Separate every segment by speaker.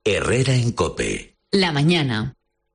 Speaker 1: Herrera en COPE.
Speaker 2: La mañana.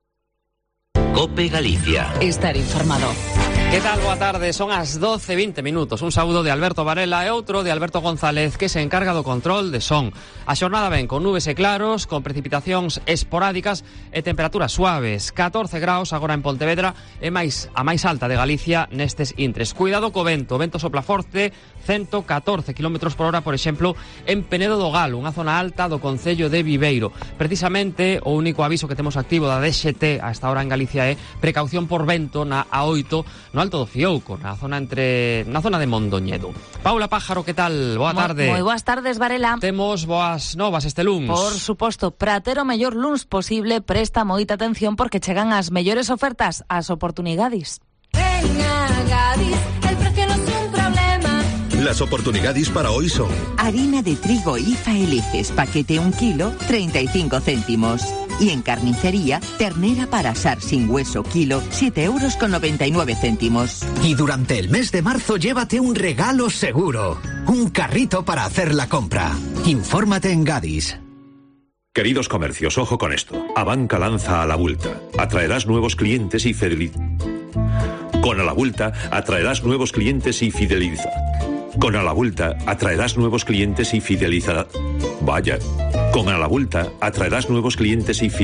Speaker 1: COPE Galicia.
Speaker 2: Estar informado.
Speaker 3: Que tal? Boa tarde, son as 12:20 minutos. Un saúdo de Alberto Varela e outro de Alberto González, que se encarga do control de son. A xornada ven con nubes e claros, con precipitacións esporádicas e temperaturas suaves. 14 graus agora en Pontevedra, e a máis alta de Galicia nestes intres. Cuidado co vento, o vento sopla forte, 114 km por hora, por exemplo, en Penedo do Galo, unha zona alta do concello de Viveiro. Precisamente, o único aviso que temos activo da DXT a esta hora en Galicia é precaución por vento na A8, no Alto do Fiouco, na zona de Mondoñedo. Paula Pájaro, que tal? Boa tarde.
Speaker 4: Moi boas tardes, Varela.
Speaker 3: Temos boas novas este luns.
Speaker 4: Por suposto, para ter o mellor luns posible, presta moita atención porque chegan as mellores ofertas, as oportunidades.
Speaker 5: Venga, Gadis, el precio no es un problema.
Speaker 6: Las oportunidades para hoy son:
Speaker 7: harina de trigo IFA Elices, paquete 1 kilo, 35 céntimos. Y en carnicería, ternera para asar sin hueso kilo, 7,99 €.
Speaker 8: Y durante el mes de marzo llévate un regalo seguro: un carrito para hacer la compra. Infórmate en Gadis.
Speaker 6: Queridos comercios, ojo con esto. Abanca lanza a la Vulta. Atraerás nuevos clientes y Con a la Vulta atraerás nuevos clientes y fideliza. Con a la Vulta atraerás nuevos clientes y fideliza. Vaya. Con a la Vulta atraerás nuevos clientes y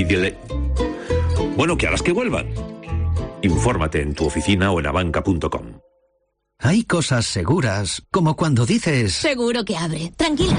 Speaker 6: Bueno, que harás que vuelvan. Infórmate en tu oficina o en abanca.com.
Speaker 8: Hay cosas seguras, como cuando dices:
Speaker 5: Seguro que abre. Tranquila.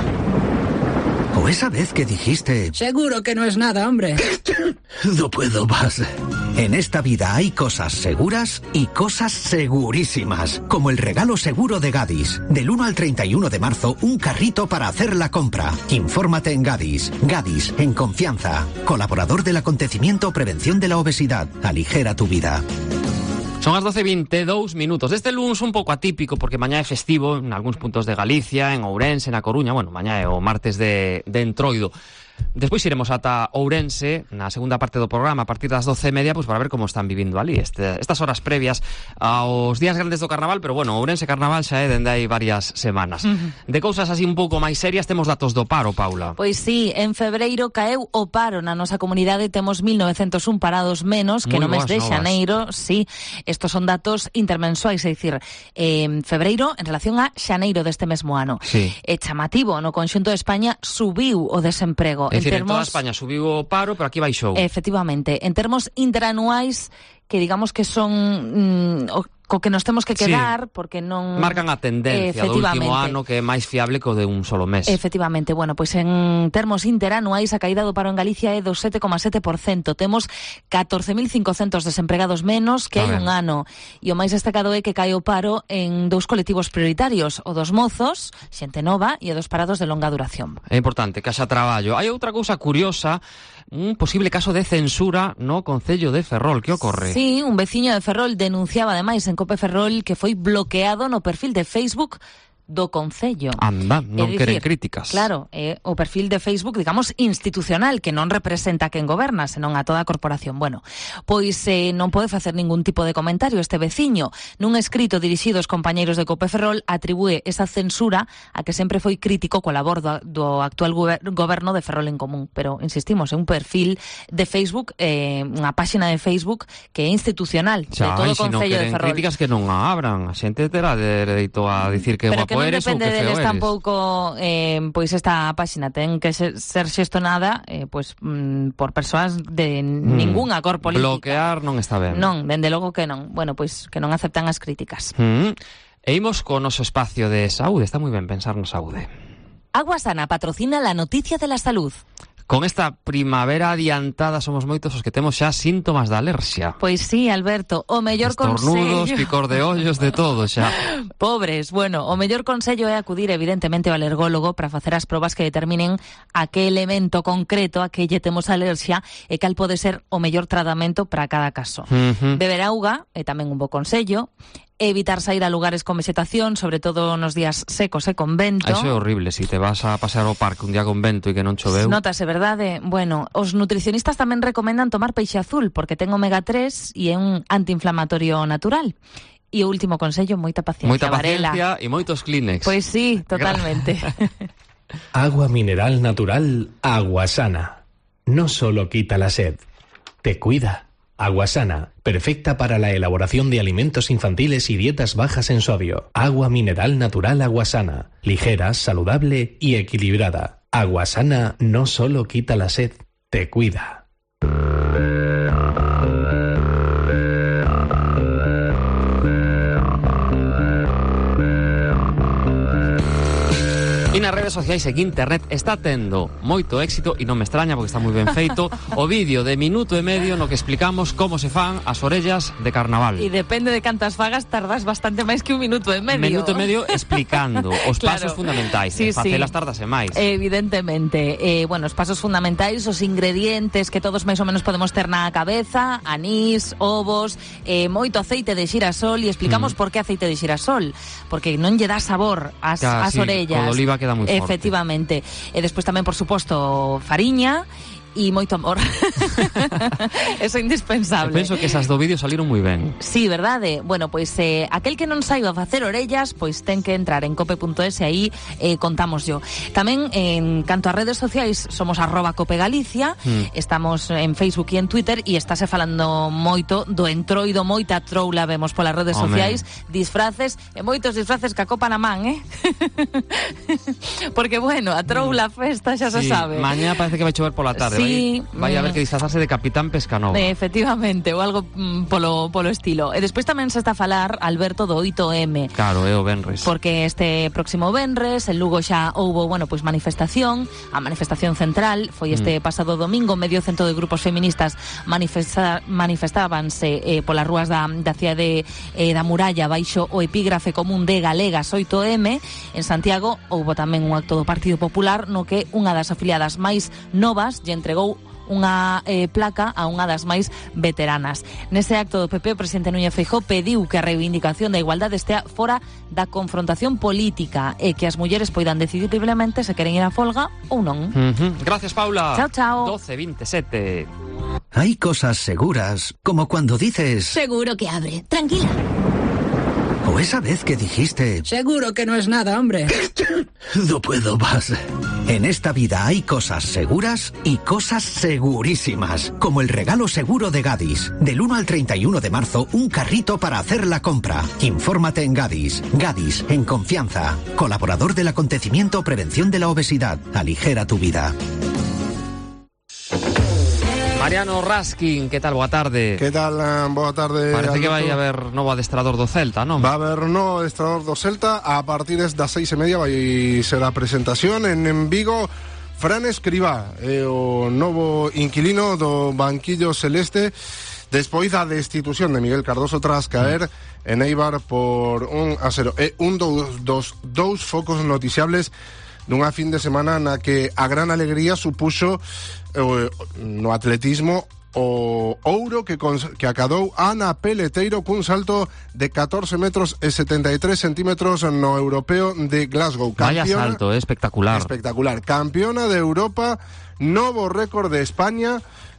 Speaker 8: O esa vez que dijiste:
Speaker 9: Seguro que no es nada, hombre.
Speaker 8: No puedo más. En esta vida hay cosas seguras y cosas segurísimas, como el regalo seguro de Gadis. Del 1 al 31 de marzo, un carrito para hacer la compra. Infórmate en Gadis. Gadis, en confianza. Colaborador del acontecimiento Prevención de la Obesidad. Aligera tu vida.
Speaker 3: Son as 12:22 minutos. Este luns un pouco atípico porque mañá é festivo en algúns puntos de Galicia, en Ourense, na Coruña. Bueno, mañá é o martes de Entroido. Despois iremos ata Ourense na segunda parte do programa a partir das 12:30, pues para ver como están vivindo ali estas horas previas aos días grandes do Carnaval, pero bueno, Ourense Carnaval xa é dende hai varias semanas. De cousas así un pouco máis serias, temos datos do paro, Paula.
Speaker 4: Pois sí, en febreiro caeu o paro na nosa comunidade, temos 1901 parados menos que no mes de xaneiro. Sí, estos son datos intermensuais, é dicir, en febreiro en relación a xaneiro deste mesmo ano.
Speaker 3: Sí.
Speaker 4: É chamativo, no conxunto de España subiu o desemprego.
Speaker 3: É dicir, en toda España subiu o paro, pero aquí baixou.
Speaker 4: Efectivamente, en termos interanuais, que digamos que son co que nos temos que quedar, sí, porque non
Speaker 3: marcan a tendencia do último ano, que é máis fiable que o de un solo mes.
Speaker 4: Efectivamente, bueno, pois en termos interanuais a caída do paro en Galicia é do 7,7%. Temos 14.500 desempregados menos que hai un ano, e o máis destacado é que cae o paro en dous colectivos prioritarios, o dos mozos, xente nova, e o dos parados de longa duración.
Speaker 3: É importante que haxa traballo. Hai outra cousa curiosa, un posible caso de censura no concello de Ferrol. Que ocorre?
Speaker 4: Sí, un veciño de Ferrol denunciaba ademais en COPE Ferrol que foi bloqueado no perfil de Facebook do concello.
Speaker 3: Anda, non queren críticas.
Speaker 4: Claro, o perfil de Facebook, digamos, institucional, que non representa a quen goberna, senón a toda a corporación. Bueno, pois non pode facer ningún tipo de comentario este veciño. Nun escrito dirixido aos compañeiros de COPE Ferrol, atribúe esa censura a que sempre foi crítico coa labor do actual goberno de Ferrol en Común. Pero, insistimos, é un perfil de Facebook, unha páxina de Facebook que é institucional, de todo o concello de Ferrol.
Speaker 3: Críticas que non a abran, a xente terá dereito a dicir que
Speaker 4: pero que non depende deles tampouco, pois esta páxina ten que ser xestionada pois por persoas de ningunha cor política.
Speaker 3: Bloquear non está ben.
Speaker 4: Non, dende logo que non. Bueno, pois que non aceptan as críticas.
Speaker 3: E imos co noso espacio de saúde. Está moi ben pensar no saúde.
Speaker 4: Agua Sana patrocina la noticia de la salud.
Speaker 3: Con esta primavera adiantada somos moitos os que temos xa síntomas da alerxia.
Speaker 4: Pois sí, Alberto, o mellor consello...
Speaker 3: Estornudos, picor de ollos, de todo xa.
Speaker 4: Pobres, bueno, o mellor consello é acudir evidentemente ao alergólogo para facer as probas que determinen a que elemento concreto a que lle temos alerxia e cal pode ser o mellor tratamento para cada caso. Beber auga é tamén un bo consello. Evitar sair a lugares con vegetación, sobre todo nos días secos e con vento.
Speaker 3: Eso é horrible, si te vas a pasear ao parque un día con vento e que non choveu.
Speaker 4: Notase, verdade? Bueno, os nutricionistas tamén recomendan tomar peixe azul, porque ten omega 3 e é un antiinflamatorio natural. E o último consello, moita paciencia,
Speaker 3: moita paciencia
Speaker 4: Varela.
Speaker 3: E moitos Kleenex.
Speaker 4: Pois sí, totalmente.
Speaker 10: Agua mineral natural, Agua Sana.
Speaker 9: no solo quita la sed, te cuida. Agua Sana, perfecta para la elaboración de alimentos infantiles y dietas bajas en sodio. Agua mineral natural Agua Sana, ligera, saludable y equilibrada. Agua Sana no solo quita la sed, te cuida.
Speaker 3: E nas redes sociais e que internet está tendo moito éxito, e non me extraña porque está moi ben feito, o vídeo de minuto e medio no que explicamos como se fan as orellas de carnaval.
Speaker 4: E depende de cantas fagas, tardas bastante máis que un minuto e medio.
Speaker 3: Minuto e medio explicando os pasos fundamentais.
Speaker 4: Sí,
Speaker 3: facelas tardase máis.
Speaker 4: Evidentemente. Bueno, os pasos fundamentais, os ingredientes que todos máis ou menos podemos ter na cabeza, anís, ovos, moito aceite de xirasol, e explicamos por que aceite de xirasol, porque non lle dá sabor ás orellas.
Speaker 3: O de oliva queda moi forte.
Speaker 4: Efectivamente. E despois tamén, por suposto, fariña e moito amor. Eso é indispensable.
Speaker 3: Eu penso que esas do vídeo saliron moi ben.
Speaker 4: Sí, verdade? Bueno, pois aquel que non saiba facer orellas, pois ten que entrar en cope.es e aí contamos yo. Tamén, en canto a redes sociais, somos @copegalicia, estamos en Facebook e en Twitter, e estáse falando moito do entroido, moita troula vemos polas redes sociais, disfraces, e moitos disfraces que a copa na man, Porque, bueno, a troula festa xa se sabe.
Speaker 3: Mañá parece que vai chover pola tarde.
Speaker 4: Sí,
Speaker 3: vai haber que disfrazarse de Capitán Pescanova.
Speaker 4: Efectivamente, ou algo polo estilo. E despois tamén se está a falar, Alberto, do 8M.
Speaker 3: Claro, é o venres.
Speaker 4: Porque este próximo venres, en Lugo xa houbo, bueno, pois manifestación, a manifestación central foi este pasado domingo, medio cento de grupos feministas manifestábanse polas rúas da cidade da Muralla baixo o epígrafe común de Galegas 8M. En Santiago houbo tamén un acto do Partido Popular no que unha das afiliadas máis novas lle entregou unha placa a unha das máis veteranas. Nese acto do PP, o presidente Núñez Feijóo pediu que a reivindicación da igualdade estea fora da confrontación política e que as mulleres poidan decidir libremente se queren ir a folga ou non.
Speaker 3: Gracias, Paula.
Speaker 4: Chao, chao.
Speaker 3: 12:27.
Speaker 8: Hay cosas seguras, como cuando dices...
Speaker 5: Seguro que abre. Tranquila.
Speaker 8: O esa vez que dijiste...
Speaker 10: Seguro que no es nada, hombre.
Speaker 8: No puedo más. En esta vida hay cosas seguras y cosas segurísimas, como el regalo seguro de Gadis. Del 1 al 31 de marzo, un carrito para hacer la compra. Infórmate en Gadis. Gadis, en confianza. Colaborador del acontecimiento Prevención de la Obesidad. Aligera tu vida.
Speaker 3: Mariano Raskin, que tal? Boa tarde.
Speaker 11: Que tal? Boa tarde.
Speaker 3: Parece
Speaker 11: Alberto.
Speaker 3: que vai haber novo adestrador do Celta, non?
Speaker 11: Va a haber novo adestrador do Celta. A partir das 6:30 vai ser a presentación en Vigo. Fran Escribá é o novo inquilino do banquillo celeste despois da destitución de Miguel Cardoso tras caer en Eibar por 1-0. É un dos dous focos noticiables dunha fin de semana na que a gran alegría supuxo no atletismo o ouro que acadou Ana Peleteiro cun salto de 14 metros e 73 centímetros no europeo de Glasgow.
Speaker 3: Vaya salto, espectacular.
Speaker 11: Espectacular. Campeona de Europa, novo récord de España.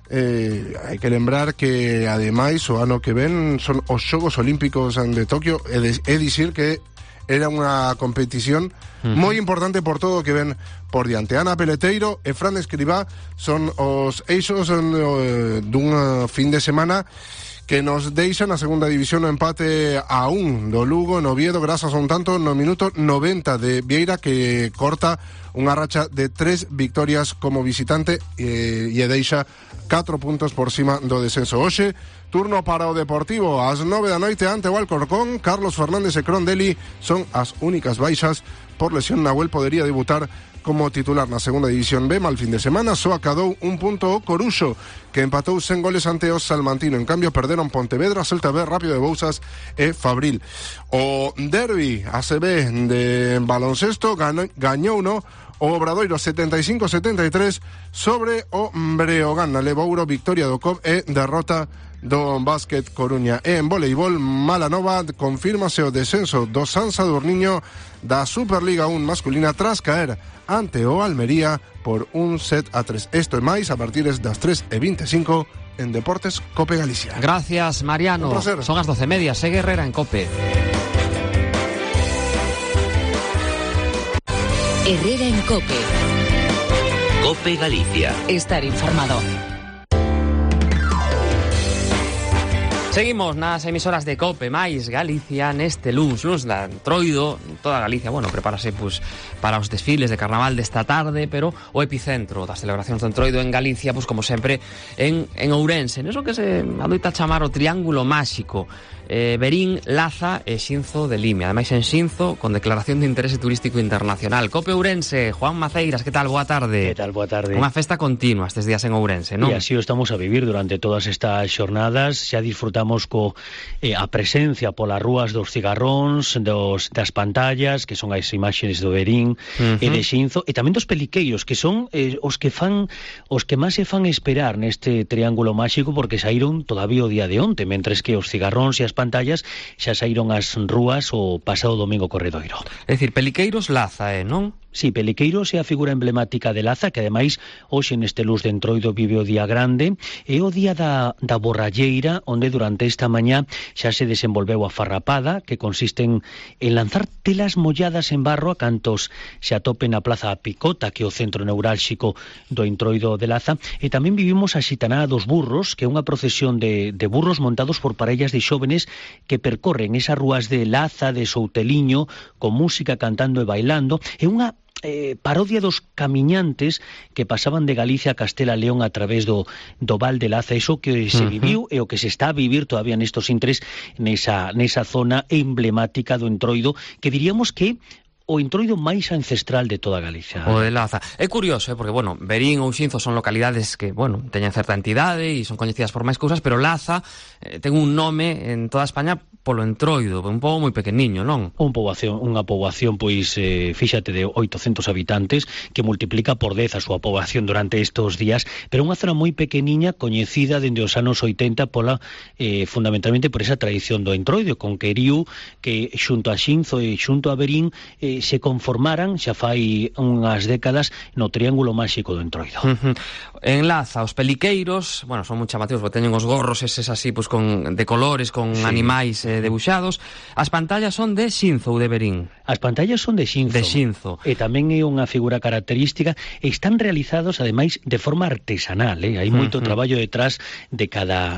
Speaker 11: Hai que lembrar que ademais o ano que ven son os Xogos Olímpicos de Tokio, é dicir que era unha competición moi importante por todo o que ven por diante. Ana Peleteiro e Fran Escribá son os eixos dun fin de semana que nos deixan a segunda división no empate a 1 do Lugo no Oviedo grazas a un tanto no minuto 90 de Vieira, que corta unha racha de 3 victorias como visitante e deixa 4 puntos por cima do descenso. Hoxe, turno para o Deportivo ás 9 da noite ante o Alcorcón. Carlos Fernández e Crondelli son as únicas baixas por lesión. Nahuel podería debutar como titular na segunda división B. Mal fin de semana, só acadou un punto o Coruxo, que empatou 100 goles ante o Salmantino. En cambio, perderon Pontevedra, Celta B, Rápido de Bouzas e Fabril. O derbi ACB de baloncesto gañou no o Obradoiro 75-73 sobre o Breogán. Na Levouro, victoria do COP e derrota do Básquet Coruña. E en voleibol, mala nova, confírmase o descenso do San Sadurniño da Superliga 1 masculina tras caer ante o Almería por 1-3. Esto e máis a partir das 3:25 en Deportes Cope Galicia.
Speaker 3: Gracias, Mariano. Son as 12:30, segue Herrera en Cope.
Speaker 2: Herrera en Cope.
Speaker 1: COPE Galicia.
Speaker 2: Estar informado.
Speaker 3: Seguimos nas emisoras de COPE máis Galicia neste luns da Entroido, toda Galicia, bueno, prepárase para os desfiles de carnaval desta tarde, pero o epicentro das celebracións do Entroido en Galicia, como sempre, en Ourense, neso que se adoita chamar o Triángulo Máxico. Verín, Laza e Xinzo de Limia. Ademais en Xinzo, con declaración de interese turístico internacional. COPE Ourense, Juan Maceiras, que tal? Boa tarde.
Speaker 10: Que tal? Boa tarde.
Speaker 3: Unha festa continua estes días en Ourense, non?
Speaker 10: E así o estamos a vivir durante todas estas xornadas. Xa disfrutamos a presencia polas rúas dos cigarróns, das pantallas, que son as imaxes do Verín e de Xinzo, e tamén dos peliqueiros, que son os que máis se fan esperar neste Triángulo Máxico, porque saíron todavía o día de onte, mentres que os cigarróns e as pantallas xa saíron ás rúas o pasado domingo corredoiro.
Speaker 3: É dicir, peliqueiros Laza, non?
Speaker 10: Sí, Peliqueiros é a figura emblemática de Laza, que ademais hoxe neste luz de Entroido vive o día grande, é o día da borralleira, onde durante esta mañá xa se desenvolveu a farrapada, que consiste en lanzar telas molladas en barro a cantos se atopen na Plaza Picota, que é o centro neurálxico do Entroido de Laza, e tamén vivimos a Xitanada dos Burros, que é unha procesión de burros montados por parellas de xóvenes que percorren esas rúas de Laza, de Souteliño, con música, cantando e bailando. É unha parodia dos camiñantes que pasaban de Galicia a Castela León a través do Val de Laza. Iso que se viviu e o que se está a vivir todavía nestos intres nesa zona emblemática do Entroido, que diríamos que o Entroido máis ancestral de toda Galicia.
Speaker 3: O de Laza. É curioso, porque, bueno, Verín ou Xinzo son localidades que, bueno, teñen certa entidade e son coñecidas por máis cousas, pero Laza ten un nome en toda España polo Entroido, un pobo moi pequeniño, non?
Speaker 10: Unha poboación, pois, fíxate, de 800 habitantes, que multiplica por 10 a súa poboación durante estes días, pero unha zona moi pequeniña, coñecida dende os anos 80 pola, fundamentalmente por esa tradición do Entroido, con queriu que xunto a Xinzo e xunto a Verín se conformaran xa fai unhas décadas no Triángulo Máxico do Entroido.
Speaker 3: En Laza, os peliqueiros, bueno, son moi chamativos, porque teñen os gorros eses así, pues, de colores, con animais debuxados. As pantallas son de Xinzo ou de Verín?
Speaker 10: As pantallas son de Xinzo.
Speaker 3: De Xinzo.
Speaker 10: E tamén é unha figura característica, e están realizados, ademais, de forma artesanal, hai moito traballo detrás de cada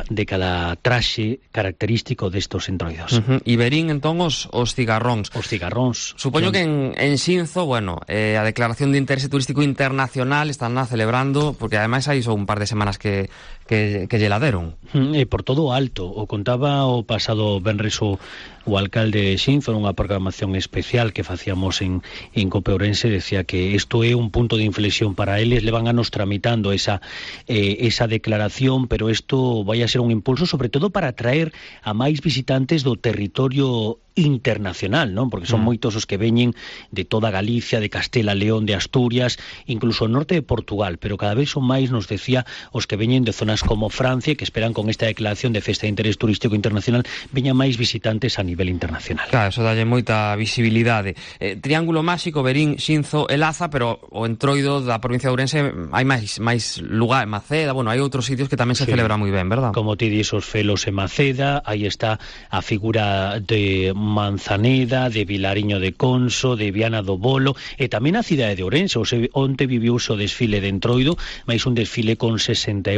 Speaker 10: traxe característico destos Entroidos.
Speaker 3: E Verín, entón, os cigarróns.
Speaker 10: Os cigarróns.
Speaker 3: Supoño que en Xinzo, bueno, a declaración de interese turístico internacional están celebrando, porque ademais hai só un par de semanas que lle la deron.
Speaker 10: Por todo o alto, o contaba o pasado venres o alcalde de Xinzo nunha programación especial que facíamos en COPE Ourense. Decía que isto é un punto de inflexión para eles, levan anos tramitando esa declaración, pero isto vai a ser un impulso sobre todo para atraer a máis visitantes do territorio internacional, non? Porque son moitos os que veñen de toda Galicia, de Castela, León, de Asturias, incluso o norte de Portugal, pero cada vez son máis, nos decía, os que veñen de zonas como Francia, que esperan con esta declaración de Festa de Interés Turístico Internacional veñan máis visitantes a nivel internacional.
Speaker 3: Claro, eso dalle moita visibilidade. Triángulo Máxico, Verín, Xinzo e Laza, pero o Entroido da provincia de Ourense hai máis lugar, Maceda, bueno, hai outros sitios que tamén se celebra moi ben, verdad?
Speaker 10: Como ti dis, os Felos e Maceda, aí está a figura de Manzaneda, de Vilariño de Conso, de Viana do Bolo, e tamén a cidade de Ourense. Onte viviuse o desfile de Entroido, máis un desfile con 61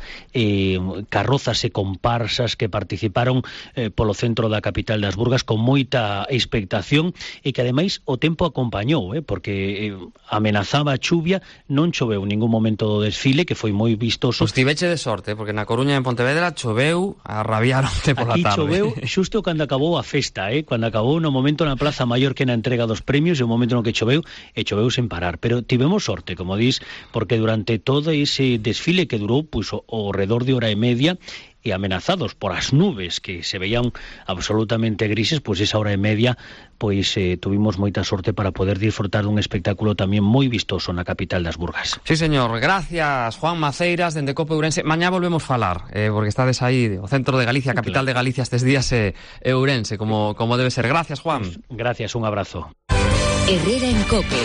Speaker 10: carrozas e comparsas que participaron polo centro da capital das Burgas con moita expectación, e que ademais o tempo acompañou, porque amenazaba a chuvia, non choveu ningún momento do desfile, que foi moi vistoso.
Speaker 3: Pues tiveche de sorte, porque na Coruña e en Pontevedra choveu a rabiaronte pola tarde.
Speaker 10: Aquí choveu xusto cando acabou a festa, cando acabou no momento na Plaza Maior, que na entrega dos premios, e o momento no que choveu, e choveu sen parar. Pero tivemos sorte, como dis, porque durante todo ese desfile que durou pois ao redor de hora e media, e amenazados por as nubes que se veían absolutamente grises, pois esa hora e media pois tuvimos moita sorte para poder disfrutar dun espectáculo tamén moi vistoso na capital das Burgas.
Speaker 3: Sí, señor, gracias Juan Maceiras dende COPE Ourense. Mañá volvemos falar, porque estades aí o centro de Galicia, capital de Galicia estes días, Ourense, como debe ser. Gracias, Juan.
Speaker 10: Gracias, un abrazo.
Speaker 2: Herrera en COPE.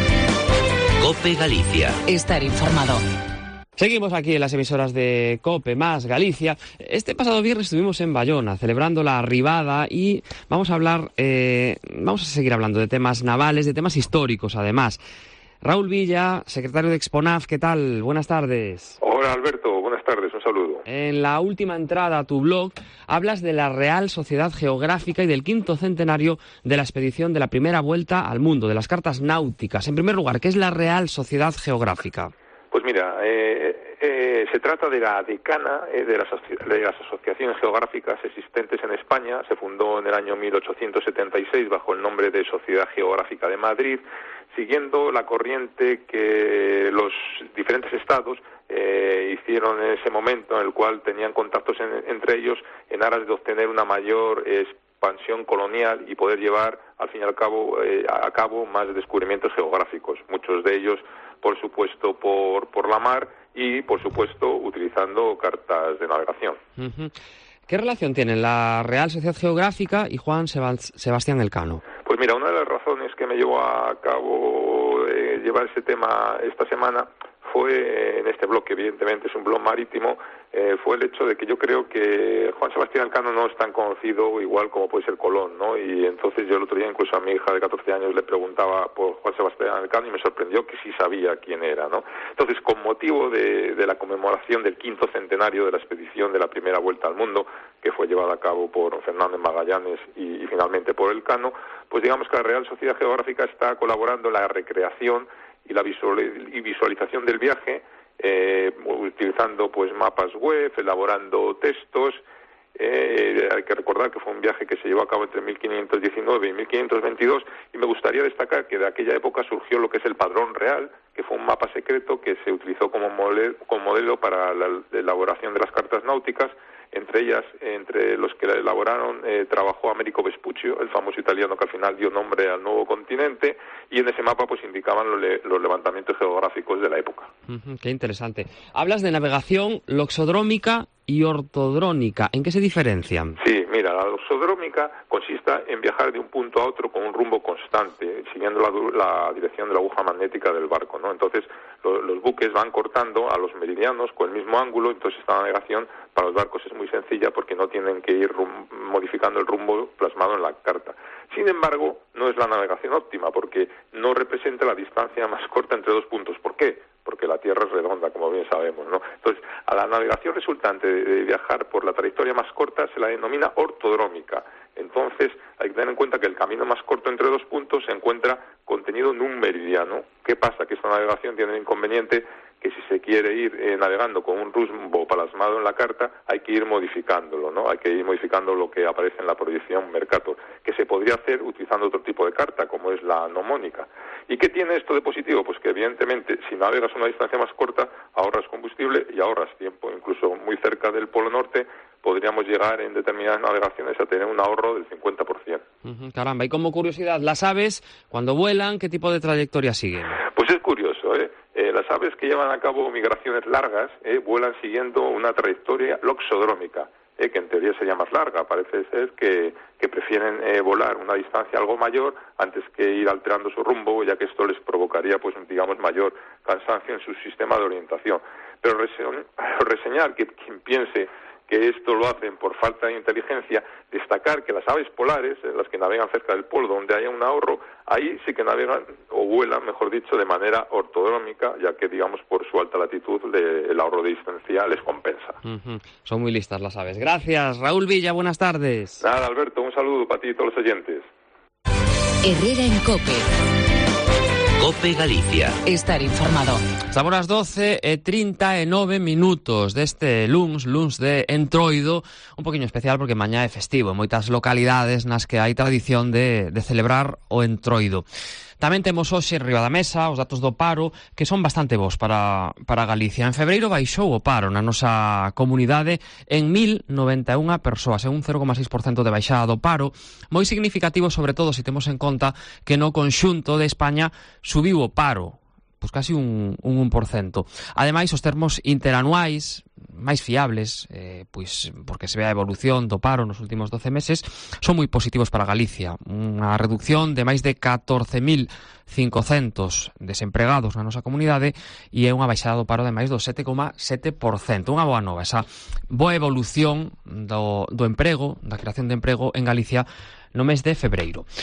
Speaker 1: COPE Galicia.
Speaker 2: Estar informado.
Speaker 3: Seguimos aquí en las emisoras de COPE más Galicia. Este pasado viernes estuvimos en Bayona celebrando la arribada y vamos a seguir hablando de temas navales, de temas históricos además. Raúl Villa, secretario de Exponaf, ¿qué tal? Buenas tardes.
Speaker 12: Hola Alberto, buenas tardes, un saludo.
Speaker 3: En la última entrada a tu blog hablas de la Real Sociedad Geográfica y del 5º centenario de la expedición de la primera vuelta al mundo, de las cartas náuticas. En primer lugar, ¿qué es la Real Sociedad Geográfica?
Speaker 12: Pues mira, se trata de la decana de las asociaciones geográficas existentes en España. Se fundó en el año 1876 bajo el nombre de Sociedad Geográfica de Madrid, siguiendo la corriente que los diferentes estados hicieron en ese momento, en el cual tenían contactos entre ellos en aras de obtener una mayor expansión colonial y poder llevar, al fin y al cabo, a cabo más descubrimientos geográficos, muchos de ellos, por supuesto, por la mar y, por supuesto, utilizando cartas de navegación.
Speaker 3: ¿Qué relación tienen la Real Sociedad Geográfica y Juan Sebastián Elcano?
Speaker 12: Pues mira, una de las razones que me llevó a cabo llevar ese tema esta semana fue en este blog, que evidentemente es un blog marítimo, fue el hecho de que yo creo que Juan Sebastián Elcano no es tan conocido igual como puede ser Colón, ¿no? Y entonces yo el otro día incluso a mi hija de 14 años le preguntaba por Juan Sebastián Elcano y me sorprendió que sí sabía quién era, ¿no? Entonces, con motivo de la conmemoración del 5º centenario de la expedición de la primera vuelta al mundo, que fue llevada a cabo por Fernández Magallanes y finalmente por Elcano, pues digamos que la Real Sociedad Geográfica está colaborando en la recreación y la visualización del viaje, utilizando pues mapas web, elaborando textos. Hay que recordar que fue un viaje que se llevó a cabo entre 1519 y 1522, y me gustaría destacar que de aquella época surgió lo que es el Padrón Real, que fue un mapa secreto que se utilizó como modelo para la elaboración de las cartas náuticas. Entre los que la elaboraron trabajó Américo Vespuccio, el famoso italiano que al final dio nombre al nuevo continente, y en ese mapa pues indicaban los levantamientos geográficos de la época.
Speaker 3: Qué interesante. Hablas de navegación loxodrómica y ortodrómica. ¿En qué se diferencian?
Speaker 12: Sí, mira, la loxodrómica consiste en viajar de un punto a otro con un rumbo constante, siguiendo la dirección de la aguja magnética del barco, ¿no? Entonces, los buques van cortando a los meridianos con el mismo ángulo, entonces esta navegación para los barcos es muy sencilla porque no tienen que ir modificando el rumbo plasmado en la carta. Sin embargo, no es la navegación óptima porque no representa la distancia más corta entre dos puntos. ¿Por qué? Porque la Tierra es redonda, como bien sabemos, ¿no? Entonces, a la navegación resultante de viajar por la trayectoria más corta se la denomina ortodrómica. Entonces, hay que tener en cuenta que el camino más corto entre dos puntos se encuentra contenido en un meridiano. ¿Qué pasa? Que esta navegación tiene el inconveniente que si se quiere ir navegando con un rumbo plasmado en la carta, hay que ir modificándolo, ¿no? Hay que ir modificando lo que aparece en la proyección Mercator, que se podría hacer utilizando otro tipo de carta, como es la nomónica. ¿Y qué tiene esto de positivo? Pues que evidentemente, si navegas una distancia más corta, ahorras combustible y ahorras tiempo. Incluso muy cerca del Polo Norte podríamos llegar en determinadas navegaciones a tener un ahorro del 50%.
Speaker 3: Caramba, y como curiosidad, ¿las aves, cuando vuelan, qué tipo de trayectoria siguen?
Speaker 12: Pues es curioso, las aves que llevan a cabo migraciones largas vuelan siguiendo una trayectoria loxodrómica, que en teoría sería más larga. Parece ser que prefieren volar una distancia algo mayor antes que ir alterando su rumbo, ya que esto les provocaría, pues digamos, mayor cansancio en su sistema de orientación. Pero reseñar que quien piense que esto lo hacen por falta de inteligencia, destacar que las aves polares, las que navegan cerca del polo, donde haya un ahorro, ahí sí que navegan, o vuelan, mejor dicho, de manera ortodrómica, ya que, digamos, por su alta latitud, el ahorro de distancia les compensa.
Speaker 3: Son muy listas las aves. Gracias, Raúl Villa, buenas tardes.
Speaker 12: Nada, Alberto, un saludo para ti y todos los oyentes.
Speaker 2: Herrera en COPE.
Speaker 1: COPE Galicia.
Speaker 2: Estar informado.
Speaker 3: Estamos ás 12:39 minutos deste luns de Entroido, un poquinho especial porque mañá é festivo en moitas localidades nas que hai tradición de celebrar o Entroido. Tamén temos hoxe en riba da mesa os datos do paro, que son bastante bons para Galicia. En febreiro baixou o paro na nosa comunidade en 1091 persoas, é un 0,6% de baixada do paro, moi significativo, sobre todo se temos en conta que no conxunto de España subiu o paro, pois casi un 1%. Ademais, os termos interanuais máis fiables, pois porque se ve a evolución do paro nos últimos 12 meses, son moi positivos para Galicia. Unha reducción de máis de 14.500 desempregados na nosa comunidade e é unha baixada do paro de máis do 7,7%. Unha boa nova, esa boa evolución do emprego, da creación de emprego en Galicia no mes de febreiro.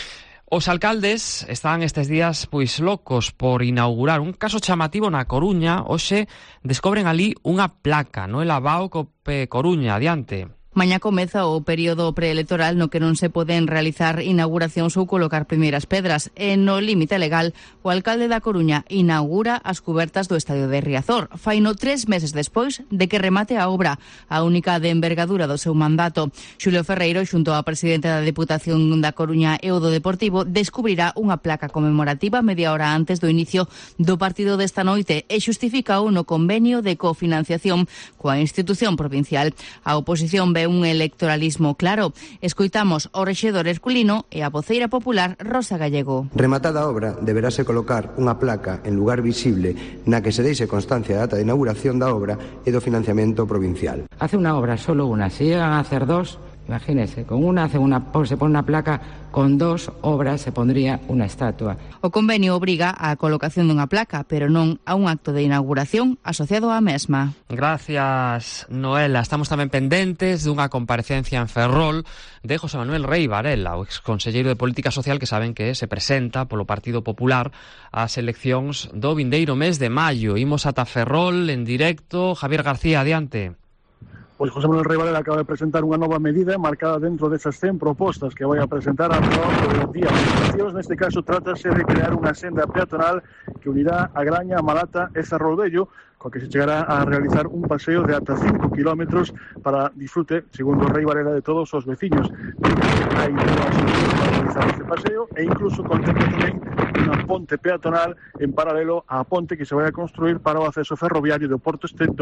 Speaker 3: Os alcaldes están estes días pois locos por inaugurar un caso chamativo na Coruña. Hoxe descobren ali unha placa no Elabao Cope Coruña. Adiante.
Speaker 13: Mañá comeza o período preelectoral no que non se poden realizar inauguracións ou colocar primeiras pedras. E no límite legal, o alcalde da Coruña inaugura as cubertas do estadio de Riazor. Faino 3 meses despois de que remate a obra, a única de envergadura do seu mandato. Xulio Ferreiro, xunto á presidente da Deputación da Coruña e o do Deportivo, descubrirá unha placa conmemorativa media hora antes do inicio do partido desta noite e xustifica no convenio de cofinanciación coa institución provincial. A oposición ve un electoralismo claro. Escoitamos o rexedor herculino e a voceira popular Rosa Gallego.
Speaker 14: Rematada a obra, deberase colocar unha placa en lugar visible na que se deixe constancia da data de inauguración da obra e do financiamento provincial.
Speaker 15: Hace unha obra solo una, si llegan a hacer dos, imagínese, con una se pone una placa, con 2 obras se pondría unha estatua.
Speaker 13: O convenio obriga á colocación dunha placa, pero non a un acto de inauguración asociado á mesma.
Speaker 3: Gracias, Noela. Estamos tamén pendentes dunha comparecencia en Ferrol de José Manuel Rei Varela, o exconselleiro de Política Social, que saben que se presenta polo Partido Popular ás eleccións do vindeiro mes de maio. Imos ata Ferrol en directo. Javier García, adiante.
Speaker 16: Pois José Manuel Rei Varela acaba de presentar unha nova medida marcada dentro desas 100 propostas que vai a presentar ao longo do día. Neste caso, trátase de crear unha senda peatonal que unirá a Graña, a Malata e Ferrol Vello, coa que se chegará a realizar un paseo de ata 5 kilómetros para disfrute, segundo Rei Varela, de todos os veciños. Hai dúas para realizar este paseo e incluso contempla tamén unha ponte peatonal en paralelo á ponte que se vai a construir para o acceso ferroviario do porto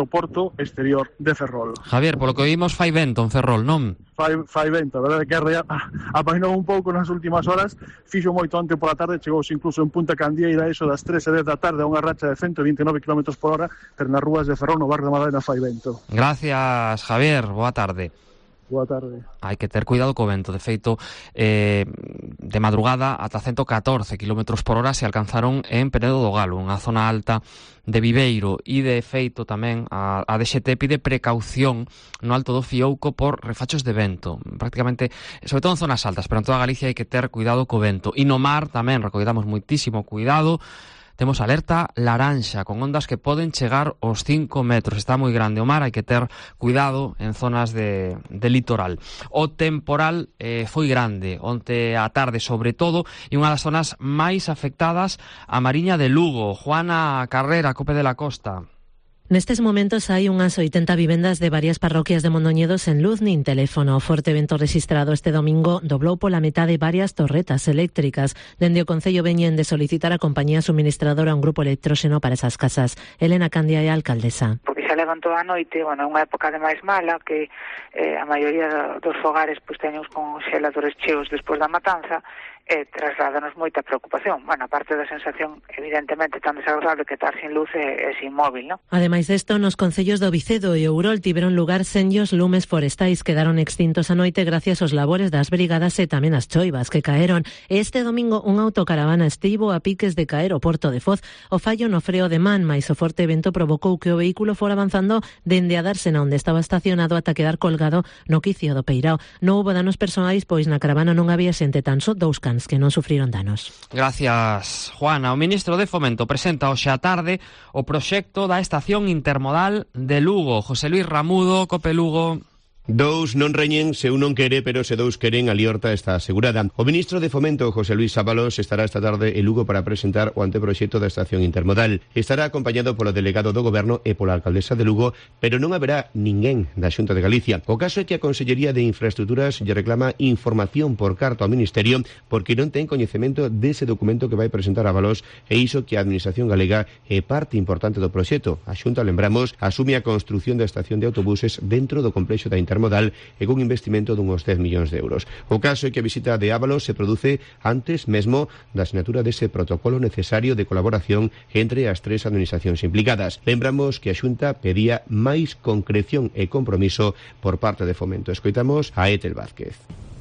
Speaker 16: exterior de Ferrol.
Speaker 3: Javier, polo que oímos fai vento en Ferrol, non?
Speaker 16: Fai vento, a verdade é que apainou un pouco nas últimas horas, fixo moito onte pola tarde, chegouse incluso en Punta Candieira iso das 3:10 da tarde a unha racha de 129 km por hora, pero nas rúas de Ferrol no barrio da Madalena fai vento.
Speaker 3: Gracias, Javier, boa tarde.
Speaker 16: Boa tarde.
Speaker 3: Hai que ter cuidado co vento. De feito, de madrugada ata 114 km por hora se alcanzaron en Penedo do Galo, unha zona alta de Viveiro, e de feito tamén a DXT pide precaución no Alto do Fiouco por refachos de vento, prácticamente, sobre todo en zonas altas, pero en toda Galicia hai que ter cuidado co vento. E no mar tamén recomendamos moitísimo cuidado. Temos alerta laranxa, con ondas que poden chegar aos 5 metros. Está moi grande o mar, hai que ter cuidado en zonas de litoral. O temporal foi grande onte á tarde, sobre todo, e unha das zonas máis afectadas a Mariña de Lugo. Juana Carrera, Cope de la Costa.
Speaker 17: Nestes momentos hai unhas 80 vivendas de varias parroquias de Mondoñedo sen luz nin teléfono. O forte vento registrado este domingo doblou pola metade varias torretas eléctricas. Dende o Concello veñen de solicitar a compañía suministradora un grupo electróxeno para esas casas. Elena Candia é a alcaldesa.
Speaker 18: Porque xa levantou a noite, unha época de máis mala, que a maioría dos fogares teñen os congeladores cheos despois da matanza, trasládanos moita preocupación. Aparte da sensación evidentemente tan desagradable que estar sin luz e sin móvil, non?
Speaker 17: Ademais desto, nos concellos do Vicedo e Ourol tiveron lugar senllos lumes forestais, quedaron extintos a noite gracias aos labores das brigadas e tamén as choivas que caeron. Este domingo unha autocaravana estivo a piques de caer o Porto de Foz. O fallo no freo de man, mais o forte vento provocou que o vehículo fora avanzando dende a Dársena onde estaba estacionado ata quedar colgado no quicio do Peirao. Non houbo danos persoais, pois na caravana non había xente, tan só 2 cans que non sufriron danos.
Speaker 3: Gracias, Juana. O ministro de Fomento presenta hoxe á tarde o proxecto da estación intermodal de Lugo. José Luis Ramudo, Cope Lugo.
Speaker 19: Dous non reñen se un non quere, pero se dous queren, a liorta está asegurada. O ministro de Fomento, José Luis Ábalos, estará esta tarde en Lugo para presentar o anteproxecto da estación intermodal. Estará acompañado polo delegado do Goberno e pola alcaldesa de Lugo, pero non haberá ninguén da Xunta de Galicia. O caso é que a Consellería de Infraestructuras lle reclama información por carta ao Ministerio porque non ten coñecemento dese documento que vai presentar Ábalos, e iso que a Administración galega é parte importante do proxecto. A Xunta, lembramos, asume a construción da estación de autobuses dentro do complexo da intermodal e con investimento dunhos 10 millóns de euros. O caso é que a visita de Ábalos se produce antes mesmo da asignatura dese protocolo necesario de colaboración entre as 3 administracións implicadas. Lembramos que a Xunta pedía máis concreción e compromiso por parte de Fomento. Escoitamos a Etel Vázquez.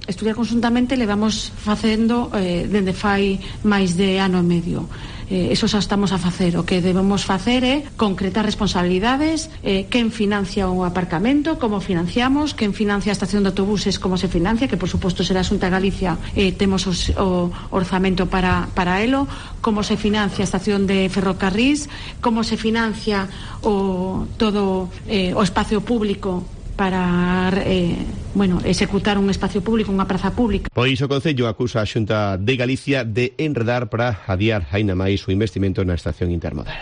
Speaker 20: estudiar conjuntamente levamos facendo dende fai máis de ano e medio. Eso xa estamos a facer. O que debemos facer é concretar responsabilidades, quen financia o aparcamento, como financiamos, quen financia a estación de autobuses, como se financia, que por suposto será a Xunta de Galicia, temos o orzamento para elo, como se financia a estación de ferrocarrís, como se financia todo o espacio público para executar un espacio público, unha praza pública.
Speaker 19: Pois o Concello acusa a Xunta de Galicia de enredar para adiar aínda máis o investimento na estación intermodal.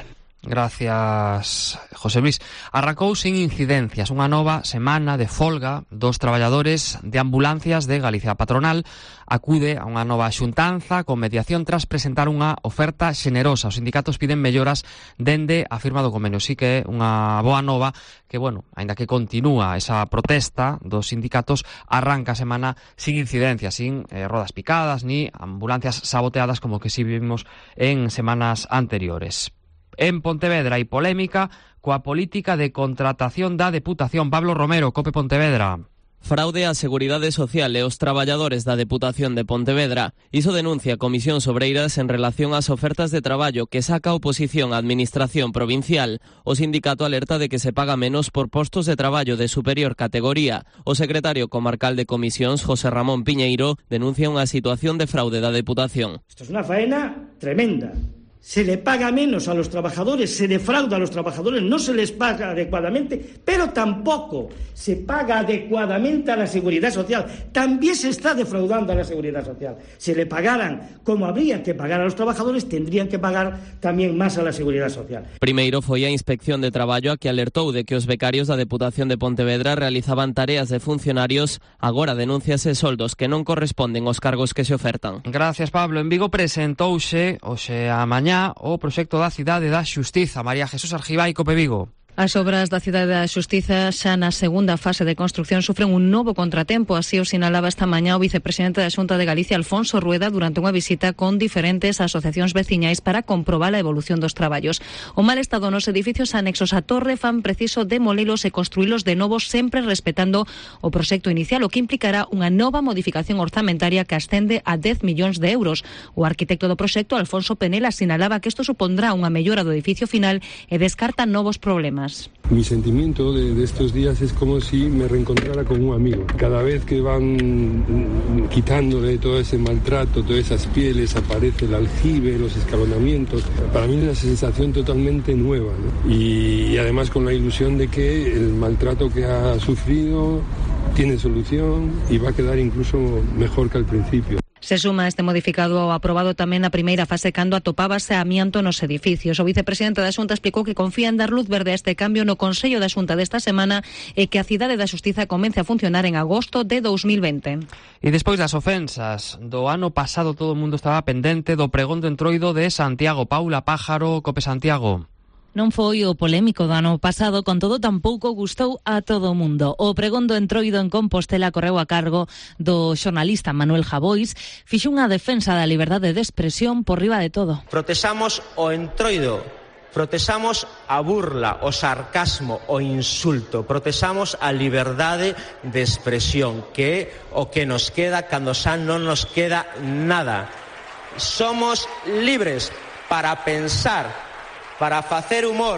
Speaker 3: Gracias, José Luis. Arrancou sin incidencias unha nova semana de folga dos traballadores de ambulancias de Galicia. A patronal acude a unha nova xuntanza con mediación tras presentar unha oferta xenerosa. Os sindicatos piden melloras dende a firma do convenio. Sí que é unha boa nova que, aínda que continúa esa protesta dos sindicatos, arranca a semana sin incidencias, sin rodas picadas ni ambulancias saboteadas como que si vimos en semanas anteriores. En Pontevedra hai polémica coa política de contratación da Deputación. Pablo Romero, COPE Pontevedra.
Speaker 21: Fraude á Seguridade Social e os traballadores da Deputación de Pontevedra. Iso denuncia Comisións Obreiras en relación ás ofertas de traballo que saca a oposición á Administración Provincial. O sindicato alerta de que se paga menos por postos de traballo de superior categoría. O secretario comarcal de Comisións, José Ramón Piñeiro, denuncia unha situación de fraude da Deputación.
Speaker 22: Isto é unha faena tremenda. Se le paga menos a los trabajadores, se defrauda a los trabajadores, no se les paga adecuadamente, pero tampoco se paga adecuadamente a la Seguridad Social. También se está defraudando a la Seguridad Social. Si le pagaran como habría que pagar a los trabajadores, tendrían que pagar también más a la Seguridad Social.
Speaker 21: Primeiro foi a Inspección de Traballo a que alertou de que os becarios da Deputación de Pontevedra realizaban tareas de funcionarios, agora denúnciase soldos que non corresponden aos cargos que se ofertan.
Speaker 3: Gracias, Pablo. En Vigo presentouse hoxe a mañá o proxecto da Cidade da Xustiza. María Jesús Argibay, COPE Vigo.
Speaker 23: As obras da Cidade da Xustiza xa na segunda fase de construción sofren un novo contratempo, así o sinalaba esta mañá o vicepresidente da Xunta de Galicia, Alfonso Rueda, durante unha visita con diferentes asociacións veciñais para comprobar a evolución dos traballos. O mal estado nos edificios anexos á torre fan preciso demolilos e construílos de novo, sempre respetando o proxecto inicial, o que implicará unha nova modificación orzamentaria que ascende a 10 millóns de euros. O arquitecto do proxecto, Alfonso Penela, sinalaba que isto supondrá unha mellora do edificio final e descarta novos problemas.
Speaker 24: Mi sentimiento de estos días es como si me reencontrara con un amigo. Cada vez que van quitándole todo ese maltrato, todas esas pieles, aparece el aljibe, los escalonamientos. Para mí es una sensación totalmente nueva, ¿no? Y además con la ilusión de que el maltrato que ha sufrido tiene solución y va a quedar incluso mejor que al principio.
Speaker 23: Se suma este modificado ao aprobado tamén na primeira fase cando atopábase amianto nos edificios. O vicepresidente da Xunta explicou que confía en dar luz verde a este cambio no Consello da Xunta desta semana e que a Cidade da Xustiza comece a funcionar en agosto de 2020.
Speaker 3: E despois das ofensas do ano pasado, todo o mundo estaba pendente do pregón do Entroido de Santiago. Paula Pájaro, COPE Santiago.
Speaker 4: Non foi o polémico do ano pasado, con todo tampouco gustou a todo o mundo. O pregón do Entroido en Compostela correu a cargo do xornalista Manuel Javois. Fixo unha defensa da liberdade de expresión por riba de todo.
Speaker 25: Protesamos o Entroido, protesamos a burla, o sarcasmo, o insulto, protesamos a liberdade de expresión, que é o que nos queda cando xa non nos queda nada. Somos libres para pensar, para facer humor,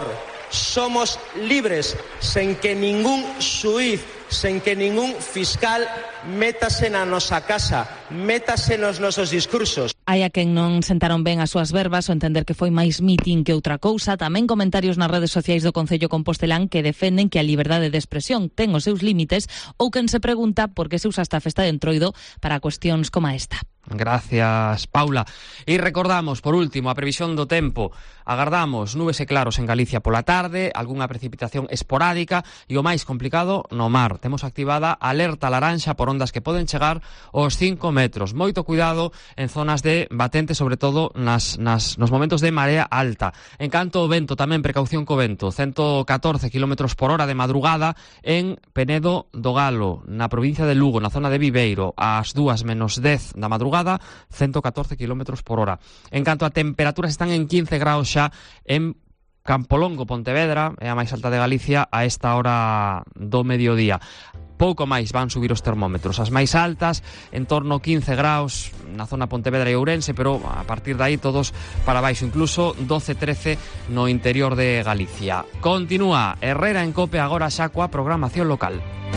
Speaker 25: somos libres sen que ningún xuíz, sen que ningún fiscal métase na nosa casa, métase nos nosos discursos.
Speaker 4: Hai a quen non sentaron ben as súas verbas o entender que foi máis mitin que outra cousa. Tamén comentarios nas redes sociais do Concello Compostelán que defenden que a liberdade de expresión ten os seus límites, ou quen se pregunta por que se usa esta festa de Entroido para cuestións como esta.
Speaker 3: Gracias, Paula. E recordamos, por último, a previsión do tempo. Agardamos nubes e claros en Galicia pola tarde, algunha precipitación esporádica e o máis complicado no mar. Temos activada alerta laranxa por ondas que poden chegar aos 5 metros. Moito cuidado en zonas de batente, sobre todo nos momentos de marea alta. En canto ao vento, tamén precaución co vento. 114 km por hora de madrugada en Penedo do Galo, na provincia de Lugo, na zona de Viveiro. Ás 2:10 da madrugada, 114 km por hora. En canto a temperaturas, están en 15 graus xa en Campolongo, Pontevedra, é a máis alta de Galicia a esta hora do mediodía. Pouco máis van subir os termómetros. As máis altas, en torno a 15 graus na zona Pontevedra e Ourense, pero a partir de aí todos para baixo, incluso 12-13 no interior de Galicia. Continúa Herrera en Cope agora xa coa programación local.